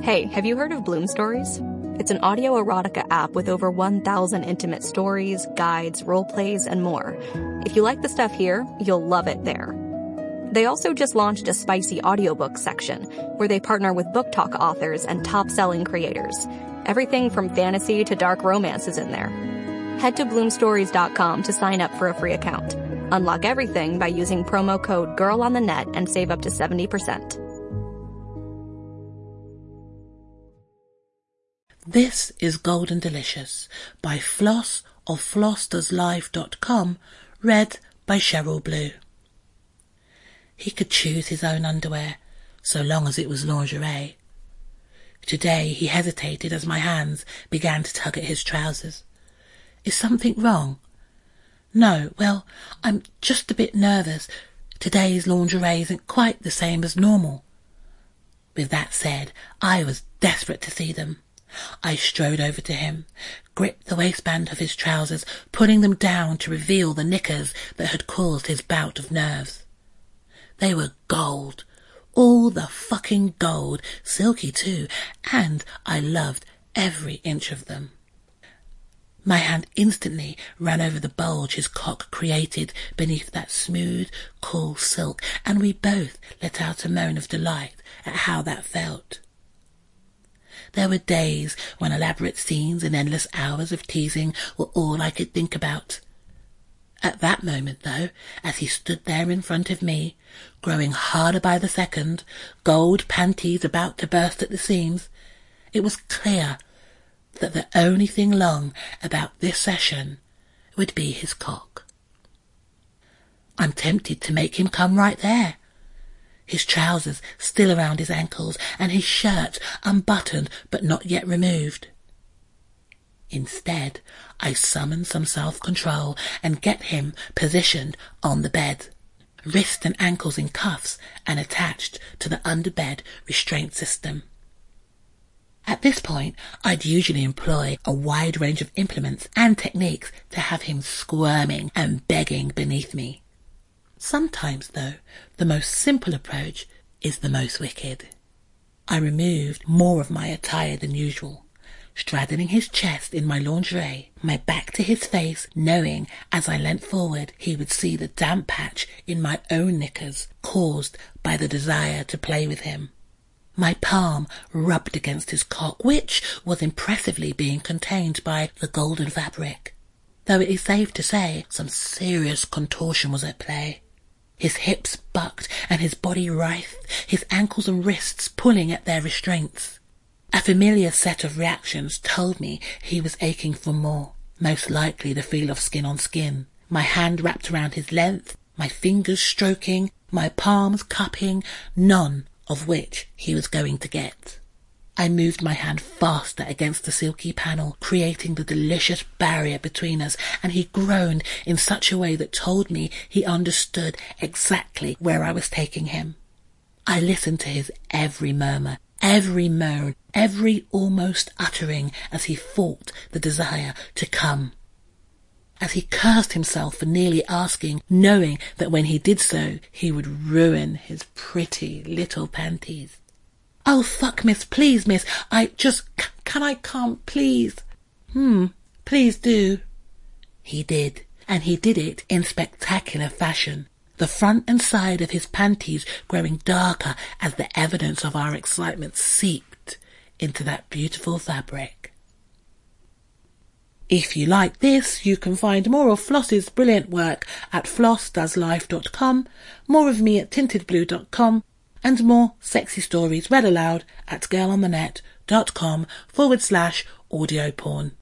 Hey, have you heard of Bloom Stories? It's an audio erotica app with over 1,000 intimate stories, guides, role plays, and more. If you like the stuff here, you'll love it there. They also just launched a spicy audiobook section where they partner with book talk authors and top-selling creators. Everything from fantasy to dark romance is in there. Head to bloomstories.com to sign up for a free account. Unlock everything by using promo code GIRLONTHENET and save up to 70%. This is Golden Delicious by Floss of flossdoeslive.com, read by Cheryl Blue. He could choose his own underwear, so long as it was lingerie. Today he hesitated as my hands began to tug at his trousers. Is something wrong? No, well, I'm just a bit nervous. Today's lingerie isn't quite the same as normal. With that said, I was desperate to see them. I strode over to him, gripped the waistband of his trousers, pulling them down to reveal the knickers that had caused his bout of nerves. They were gold, all the fucking gold, silky too, and I loved every inch of them. My hand instantly ran over the bulge his cock created beneath that smooth, cool silk, and we both let out a moan of delight at how that felt. There were days when elaborate scenes and endless hours of teasing were all I could think about. At that moment, though, as he stood there in front of me, growing harder by the second, gold panties about to burst at the seams, it was clear that the only thing long about this session would be his cock. I'm tempted to make him come right there. His trousers still around his ankles, and his shirt unbuttoned but not yet removed. Instead, I summon some self-control and get him positioned on the bed, wrists and ankles in cuffs and attached to the underbed restraint system. At this point, I'd usually employ a wide range of implements and techniques to have him squirming and begging beneath me. Sometimes, though, the most simple approach is the most wicked. I removed more of my attire than usual, straddling his chest in my lingerie, my back to his face, knowing as I leant forward he would see the damp patch in my own knickers caused by the desire to play with him. My palm rubbed against his cock, which was impressively being contained by the golden fabric, though it is safe to say some serious contortion was at play. His hips bucked and his body writhed, his ankles and wrists pulling at their restraints. A familiar set of reactions told me he was aching for more, most likely the feel of skin on skin. My hand wrapped around his length, my fingers stroking, my palms cupping, none of which he was going to get. I moved my hand faster against the silky panel, creating the delicious barrier between us, and he groaned in such a way that told me he understood exactly where I was taking him. I listened to his every murmur, every moan, every almost uttering as he fought the desire to come. As he cursed himself for nearly asking, knowing that when he did so, he would ruin his pretty little panties. Oh, fuck, miss, please, miss, I just, can't, please. Please do. He did, and he did it in spectacular fashion, the front and side of his panties growing darker as the evidence of our excitement seeped into that beautiful fabric. If you like this, you can find more of Floss's brilliant work at flossdoeslive.com, more of me at tintedblue.com, and more sexy stories read aloud at girlonthenet.com/audio porn.